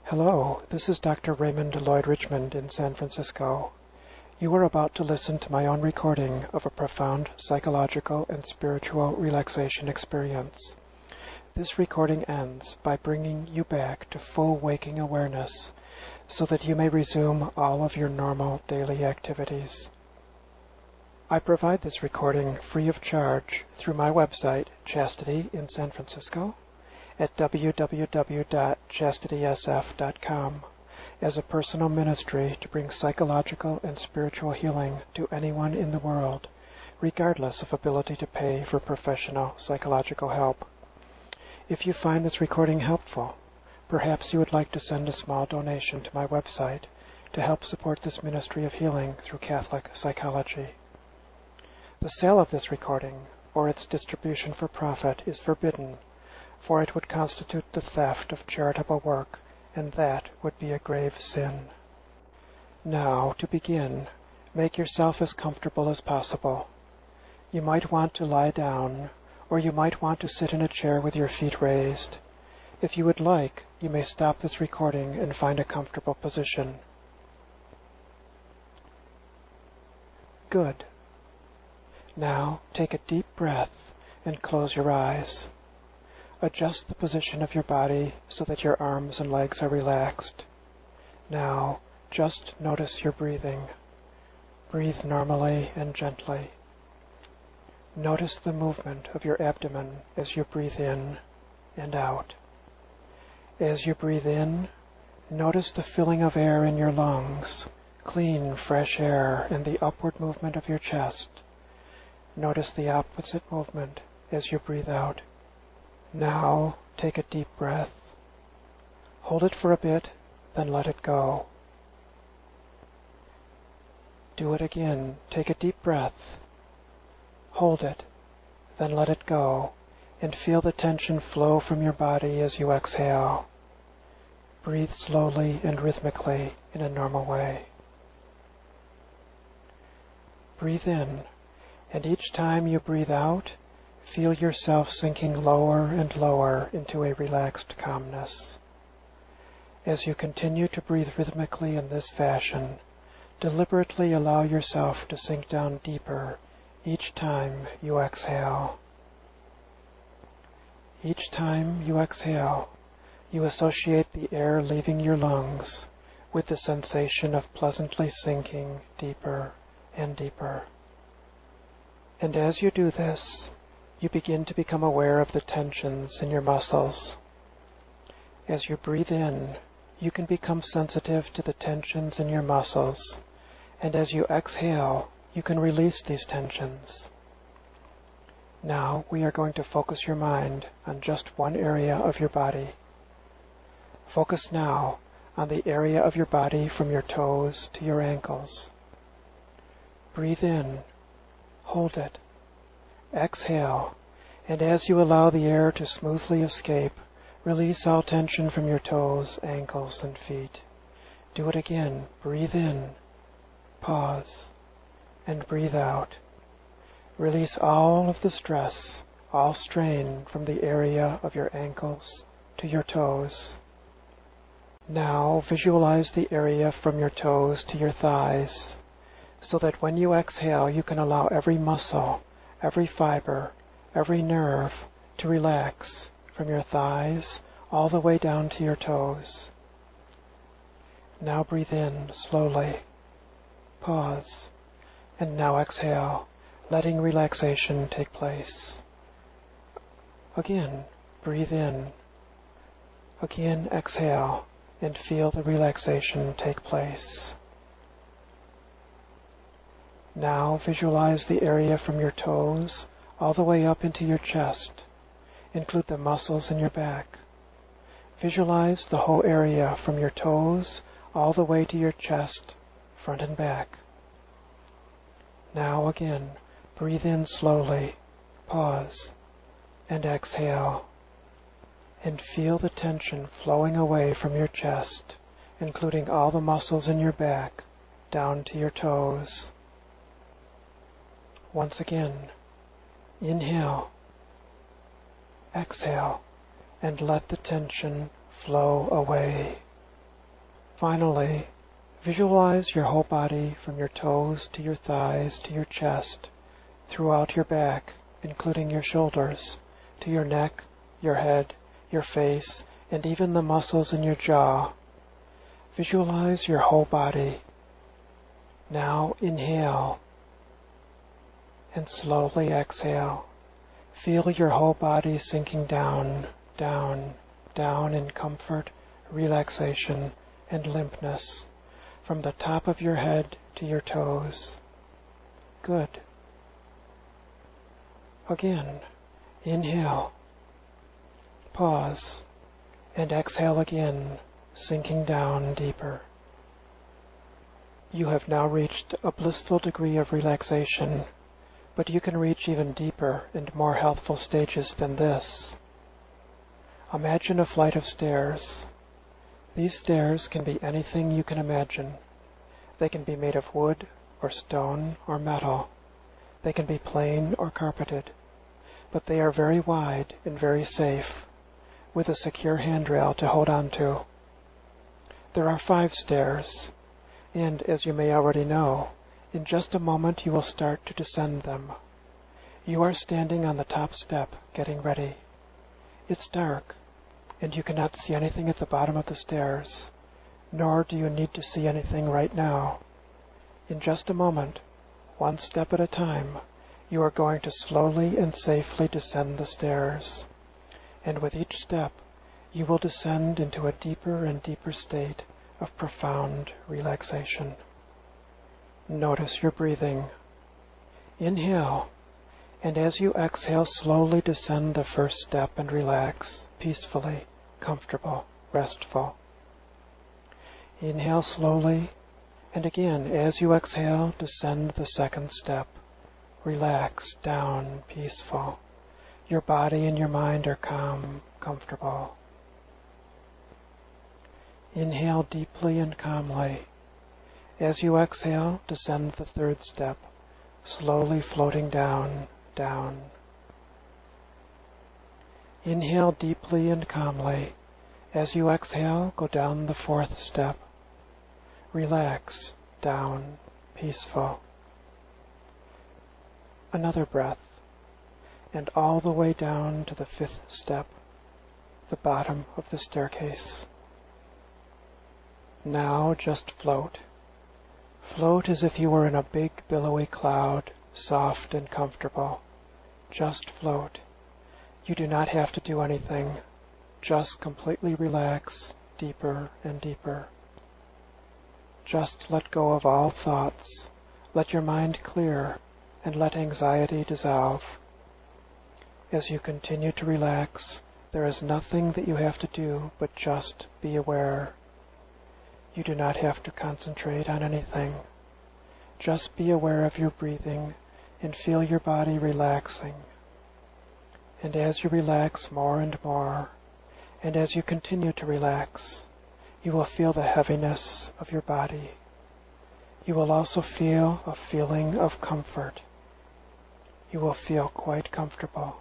Hello, this is Dr. Raymond Lloyd Richmond in San Francisco. You are about to listen to my own recording of a profound psychological and spiritual relaxation experience. This recording ends by bringing you back to full waking awareness so that you may resume all of your normal daily activities. I provide this recording free of charge through my website, Chastity in San Francisco, at www.chastitysf.com as a personal ministry to bring psychological and spiritual healing to anyone in the world, regardless of ability to pay for professional psychological help. If you find this recording helpful, perhaps you would like to send a small donation to my website to help support this ministry of healing through Catholic psychology. The sale of this recording or its distribution for profit is forbidden, for it would constitute the theft of charitable work, and that would be a grave sin. Now, to begin, make yourself as comfortable as possible. You might want to lie down, or you might want to sit in a chair with your feet raised. If you would like, you may stop this recording and find a comfortable position. Good. Now, take a deep breath and close your eyes. Adjust the position of your body so that your arms and legs are relaxed. Now, just notice your breathing. Breathe normally and gently. Notice the movement of your abdomen as you breathe in and out. As you breathe in, notice the filling of air in your lungs, clean, fresh air, and the upward movement of your chest. Notice the opposite movement as you breathe out. Now, take a deep breath. Hold it for a bit, then let it go. Do it again. Take a deep breath. Hold it, then let it go, and feel the tension flow from your body as you exhale. Breathe slowly and rhythmically in a normal way. Breathe in, and each time you breathe out, feel yourself sinking lower and lower into a relaxed calmness. As you continue to breathe rhythmically in this fashion, deliberately allow yourself to sink down deeper each time you exhale. Each time you exhale, you associate the air leaving your lungs with the sensation of pleasantly sinking deeper and deeper. And as you do this, you begin to become aware of the tensions in your muscles. As you breathe in, you can become sensitive to the tensions in your muscles, and as you exhale, you can release these tensions. Now we are going to focus your mind on just one area of your body. Focus now on the area of your body from your toes to your ankles. Breathe in, hold it. Exhale, and as you allow the air to smoothly escape, release all tension from your toes, ankles, and feet. Do it again. Breathe in, pause, and breathe out. Release all of the stress, all strain from the area of your ankles to your toes. Now visualize the area from your toes to your thighs, so that when you exhale, you can allow every muscle, every fiber, every nerve to relax from your thighs all the way down to your toes. Now breathe in slowly. Pause. And now exhale, letting relaxation take place. Again, breathe in. Again, exhale, and feel the relaxation take place. Now visualize the area from your toes all the way up into your chest. Include the muscles in your back. Visualize the whole area from your toes all the way to your chest, front and back. Now again, breathe in slowly, pause, and exhale. And feel the tension flowing away from your chest, including all the muscles in your back, down to your toes. Once again, inhale, exhale, and let the tension flow away. Finally, visualize your whole body from your toes to your thighs to your chest, throughout your back, including your shoulders, to your neck, your head, your face, and even the muscles in your jaw. Visualize your whole body. Now inhale and slowly exhale. Feel your whole body sinking down, down, down in comfort, relaxation, and limpness, from the top of your head to your toes. Good. Again, inhale, pause, and exhale again, sinking down deeper. You have now reached a blissful degree of relaxation, but you can reach even deeper and more healthful stages than this. Imagine a flight of stairs. These stairs can be anything you can imagine. They can be made of wood or stone or metal. They can be plain or carpeted, but they are very wide and very safe, with a secure handrail to hold on to. There are 5 stairs, and as you may already know, in just a moment you will start to descend them. You are standing on the top step, getting ready. It's dark, and you cannot see anything at the bottom of the stairs, nor do you need to see anything right now. In just a moment, one step at a time, you are going to slowly and safely descend the stairs, and with each step, you will descend into a deeper and deeper state of profound relaxation. Notice your breathing. Inhale, and as you exhale, slowly descend the first step and relax, peacefully, comfortable, restful. Inhale slowly, and again, as you exhale, descend the second step. Relax, down, peaceful. Your body and your mind are calm, comfortable. Inhale deeply and calmly. As you exhale, descend the third step, slowly floating down, down. Inhale deeply and calmly. As you exhale, go down the fourth step. Relax, down, peaceful. Another breath, and all the way down to the 5th step, the bottom of the staircase. Now just float. Float as if you were in a big billowy cloud, soft and comfortable. Just float. You do not have to do anything. Just completely relax, deeper and deeper. Just let go of all thoughts. Let your mind clear, and let anxiety dissolve. As you continue to relax, there is nothing that you have to do but just be aware. You do not have to concentrate on anything. Just be aware of your breathing and feel your body relaxing. And as you relax more and more, and as you continue to relax, you will feel the heaviness of your body. You will also feel a feeling of comfort. You will feel quite comfortable.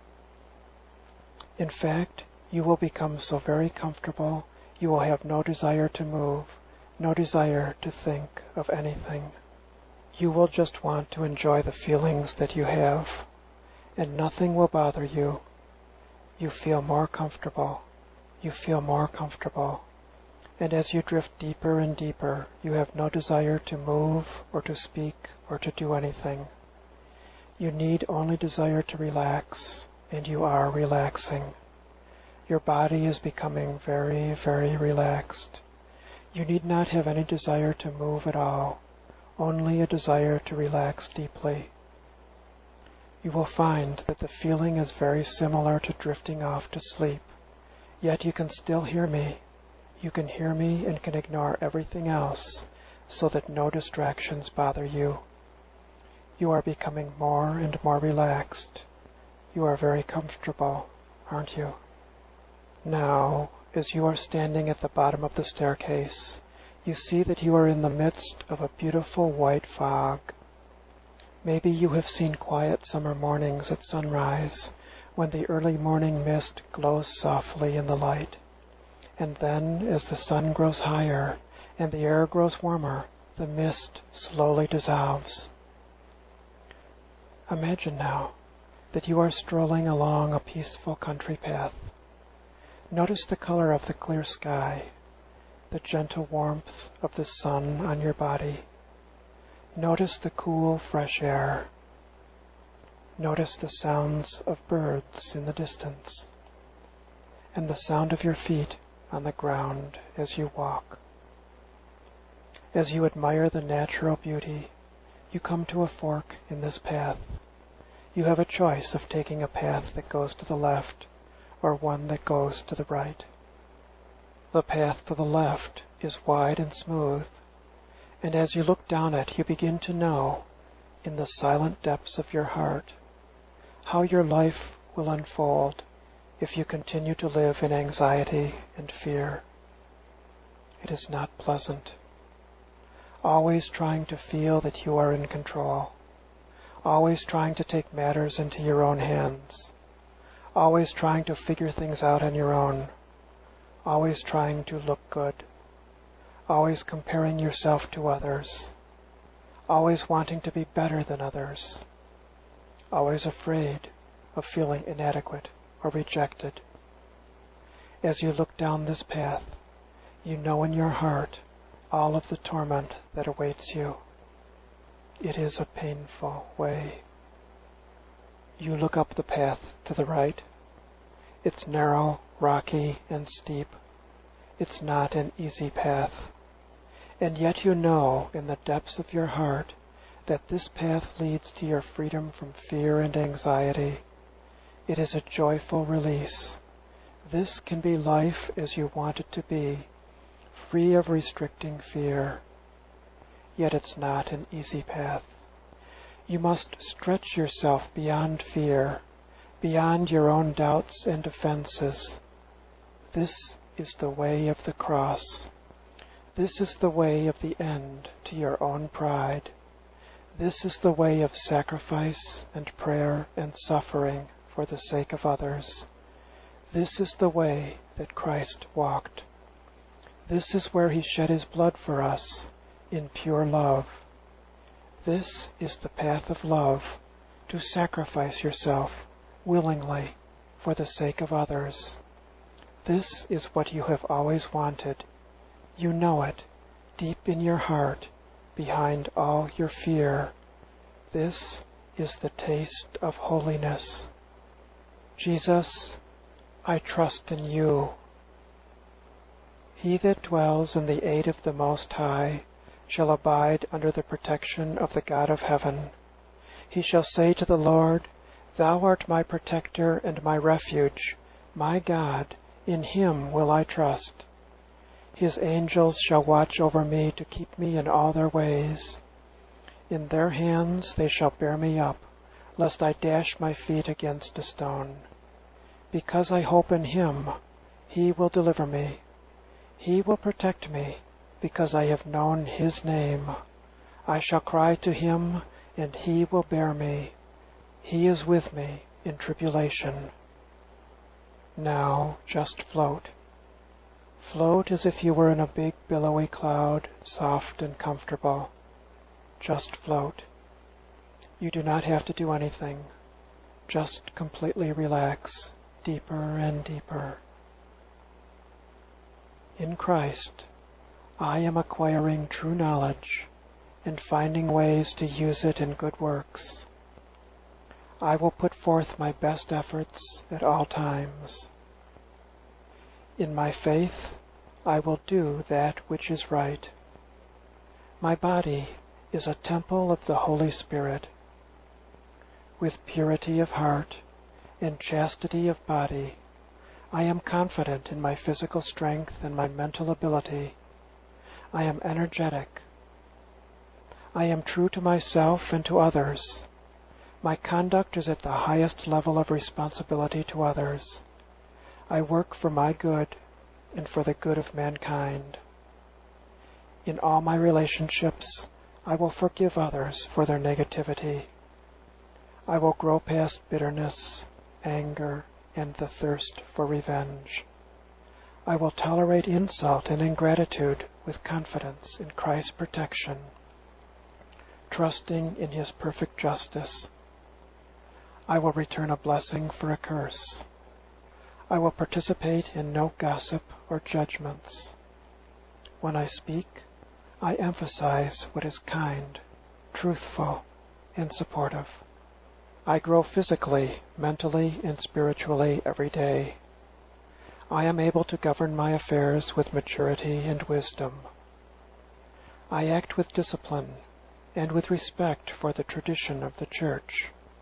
In fact, you will become so very comfortable, you will have no desire to move, no desire to think of anything. You will just want to enjoy the feelings that you have, and nothing will bother you. You feel more comfortable. You feel more comfortable. And as you drift deeper and deeper, you have no desire to move or to speak or to do anything. You need only desire to relax, and you are relaxing. Your body is becoming very, very relaxed. You need not have any desire to move at all, only a desire to relax deeply. You will find that the feeling is very similar to drifting off to sleep, yet you can still hear me. You can hear me and can ignore everything else, so that no distractions bother you. You are becoming more and more relaxed. You are very comfortable, aren't you? Now, as you are standing at the bottom of the staircase, you see that you are in the midst of a beautiful white fog. Maybe you have seen quiet summer mornings at sunrise, when the early morning mist glows softly in the light. And then, as the sun grows higher and the air grows warmer, the mist slowly dissolves. Imagine now that you are strolling along a peaceful country path. Notice the color of the clear sky, the gentle warmth of the sun on your body. Notice the cool, fresh air. Notice the sounds of birds in the distance, and the sound of your feet on the ground as you walk. As you admire the natural beauty, you come to a fork in this path. You have a choice of taking a path that goes to the left or one that goes to the right. The path to the left is wide and smooth, and as you look down it, you begin to know, in the silent depths of your heart, how your life will unfold if you continue to live in anxiety and fear. It is not pleasant. Always trying to feel that you are in control. Always trying to take matters into your own hands. Always trying to figure things out on your own. Always trying to look good. Always comparing yourself to others. Always wanting to be better than others. Always afraid of feeling inadequate or rejected. As you look down this path, you know in your heart all of the torment that awaits you. It is a painful way. You look up the path to the right. It's narrow, rocky, and steep. It's not an easy path. And yet you know in the depths of your heart that this path leads to your freedom from fear and anxiety. It is a joyful release. This can be life as you want it to be, free of restricting fear. Yet it's not an easy path. You must stretch yourself beyond fear, beyond your own doubts and defenses. This is the way of the cross. This is the way of the end to your own pride. This is the way of sacrifice and prayer and suffering for the sake of others. This is the way that Christ walked. This is where he shed his blood for us in pure love. This is the path of love, to sacrifice yourself willingly for the sake of others. This is what you have always wanted. You know it deep in your heart, behind all your fear. This is the taste of holiness. Jesus, I trust in you. He that dwells in the aid of the Most High shall abide under the protection of the God of heaven. He shall say to the Lord, Thou art my protector and my refuge, my God, in him will I trust. His angels shall watch over me to keep me in all their ways. In their hands they shall bear me up, lest I dash my feet against a stone. Because I hope in him, he will deliver me. He will protect me, because I have known his name. I shall cry to him, and he will bear me. He is with me in tribulation. Now just float. Float as if you were in a big billowy cloud, soft and comfortable. Just float. You do not have to do anything. Just completely relax, deeper and deeper. In Christ, I am acquiring true knowledge and finding ways to use it in good works. I will put forth my best efforts at all times. In my faith, I will do that which is right. My body is a temple of the Holy Spirit. With purity of heart and chastity of body, I am confident in my physical strength and my mental ability. I am energetic. I am true to myself and to others. My conduct is at the highest level of responsibility to others. I work for my good and for the good of mankind. In all my relationships, I will forgive others for their negativity. I will grow past bitterness, anger, and the thirst for revenge. I will tolerate insult and ingratitude with confidence in Christ's protection, trusting in His perfect justice. I will return a blessing for a curse. I will participate in no gossip or judgments. When I speak, I emphasize what is kind, truthful, and supportive. I grow physically, mentally, and spiritually every day. I am able to govern my affairs with maturity and wisdom. I act with discipline and with respect for the tradition of the Church.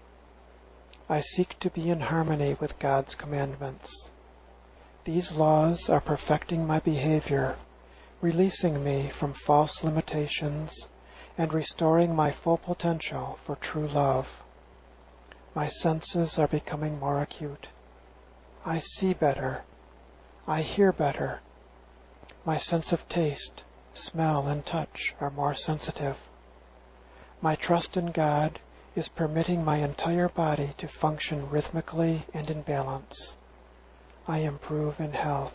I seek to be in harmony with God's commandments. These laws are perfecting my behavior, releasing me from false limitations, and restoring my full potential for true love. My senses are becoming more acute. I see better. I hear better. My sense of taste, smell, and touch are more sensitive. My trust in God is permitting my entire body to function rhythmically and in balance. I improve in health.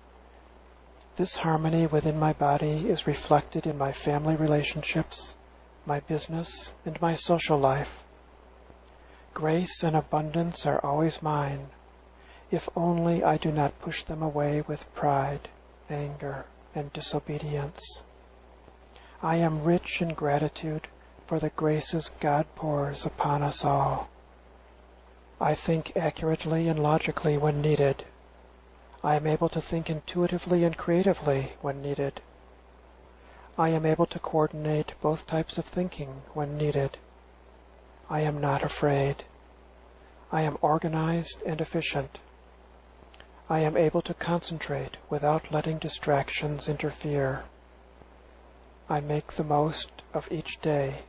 This harmony within my body is reflected in my family relationships, my business, and my social life. Grace and abundance are always mine, if only I do not push them away with pride, anger, and disobedience. I am rich in gratitude for the graces God pours upon us all. I think accurately and logically when needed. I am able to think intuitively and creatively when needed. I am able to coordinate both types of thinking when needed. I am not afraid. I am organized and efficient. I am able to concentrate without letting distractions interfere. I make the most of each day.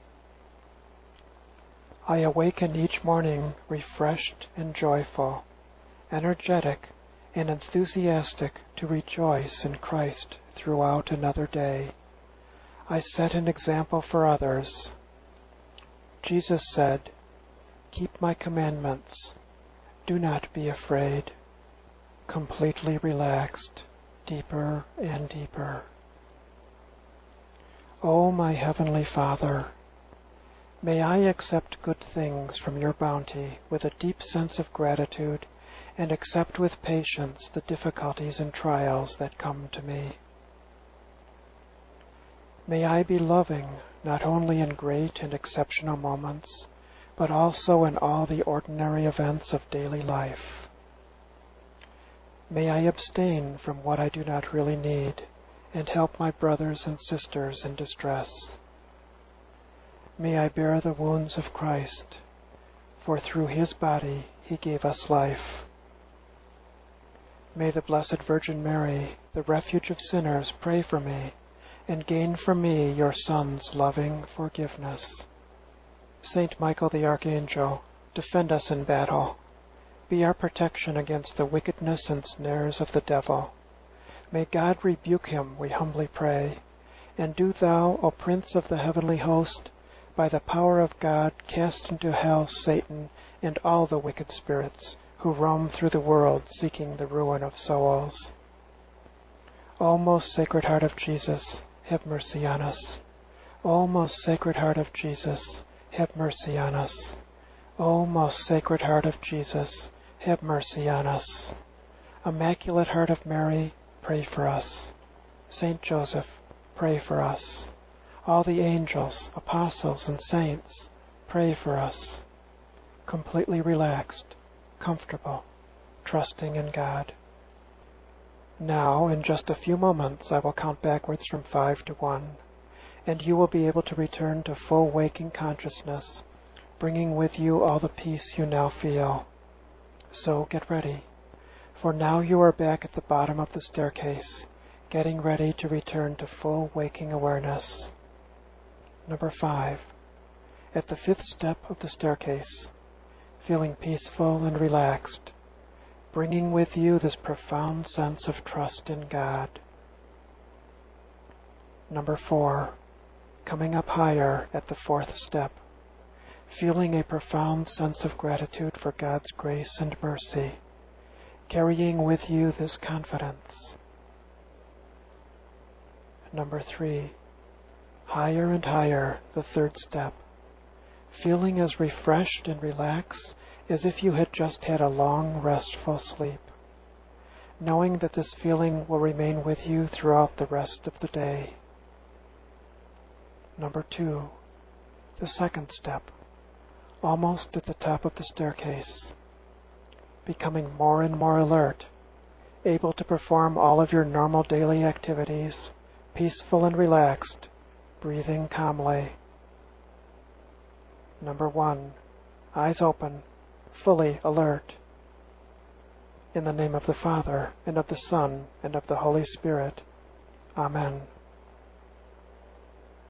I awaken each morning refreshed and joyful, energetic and enthusiastic to rejoice in Christ throughout another day. I set an example for others. Jesus said, "Keep my commandments. Do not be afraid." Completely relaxed, deeper and deeper. O my Heavenly Father, may I accept good things from your bounty with a deep sense of gratitude and accept with patience the difficulties and trials that come to me. May I be loving not only in great and exceptional moments, but also in all the ordinary events of daily life. May I abstain from what I do not really need and help my brothers and sisters in distress. May I bear the wounds of Christ, for through His body He gave us life. May the Blessed Virgin Mary, the refuge of sinners, pray for me and gain from me your Son's loving forgiveness. Saint Michael the Archangel, defend us in battle. Be our protection against the wickedness and snares of the devil. May God rebuke him, we humbly pray. And do thou, O Prince of the heavenly host, by the power of God, cast into hell Satan and all the wicked spirits who roam through the world seeking the ruin of souls. O most Sacred Heart of Jesus, have mercy on us. O most Sacred Heart of Jesus, have mercy on us. O most Sacred Heart of Jesus, have mercy on us. Immaculate Heart of Mary, pray for us. Saint Joseph, pray for us. All the angels, apostles, and saints, pray for us. Completely relaxed, comfortable, trusting in God. Now, in just a few moments, I will count backwards from 5 to 1, and you will be able to return to full waking consciousness, bringing with you all the peace you now feel. So get ready, for now you are back at the bottom of the staircase, getting ready to return to full waking awareness. Number 5. At the 5th step of the staircase, feeling peaceful and relaxed, bringing with you this profound sense of trust in God. Number 4. Coming up higher at the 4th step, feeling a profound sense of gratitude for God's grace and mercy, carrying with you this confidence. Number 3. Higher and higher, the third step. Feeling as refreshed and relaxed as if you had just had a long, restful sleep. Knowing that this feeling will remain with you throughout the rest of the day. Number 2. The second step. Almost at the top of the staircase. Becoming more and more alert, able to perform all of your normal daily activities, peaceful and relaxed, breathing calmly. Number 1. Eyes open, fully alert. In the name of the Father, and of the Son, and of the Holy Spirit. Amen.